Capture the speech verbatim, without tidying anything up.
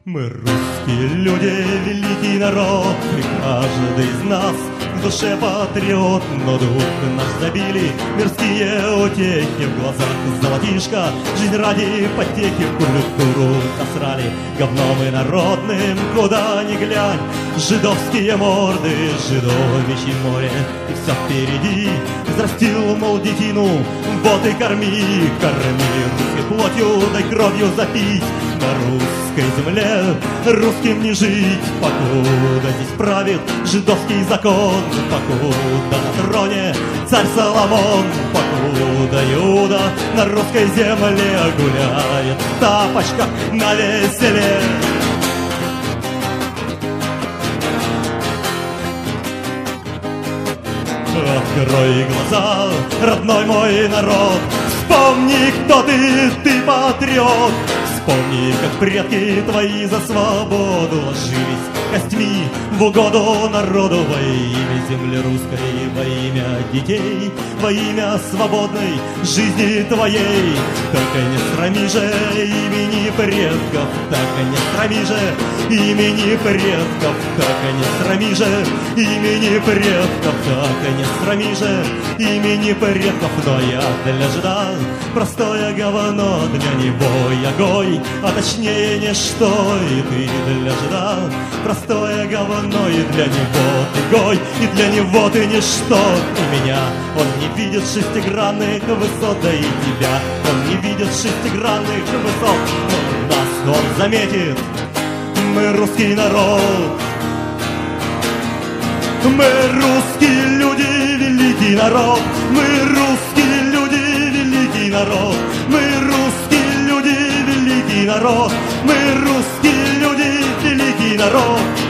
Мы русские люди, великий народ, и каждый из нас в душе патриот, но дух наш забили мирские утехи, в глазах золотишко, жизнь ради потехи, культуру насрали говном и народным, куда ни глянь, жидовские морды, жидовичье море, и все впереди, взрастил, мол, детину, вот и корми, корми русской плотью, дай кровью запить, на русской земле русским не жить, покуда здесь правит жидовский закон, покуда на троне царь Соломон, покуда Иуда на русской земле гуляет в тапочках на веселе. Открой глаза, родной мой народ, вспомни, кто ты, ты патриот. Вспомни, как предки твои за свободу ложились костьми в угоду народу во имя земли русской, во имя детей, во имя свободной жизни твоей. Только не срами же имени предков, так и не срами же имени предков, так и не срами же имени предков, так и не срами же имени предков. Но я для жида простое говно, для него я гой, а точнее ничто, и ты для жида простое говно, и для него ты гой, и для него ты ничто. И меня он не видит шестигранных высот, да и тебя он не видит шестигранных высот, но нас он заметит. Мы русский народ, мы русские люди, великий народ, мы русские люди, великий народ, мы русские люди, великий народ, мы русские люди, великий народ.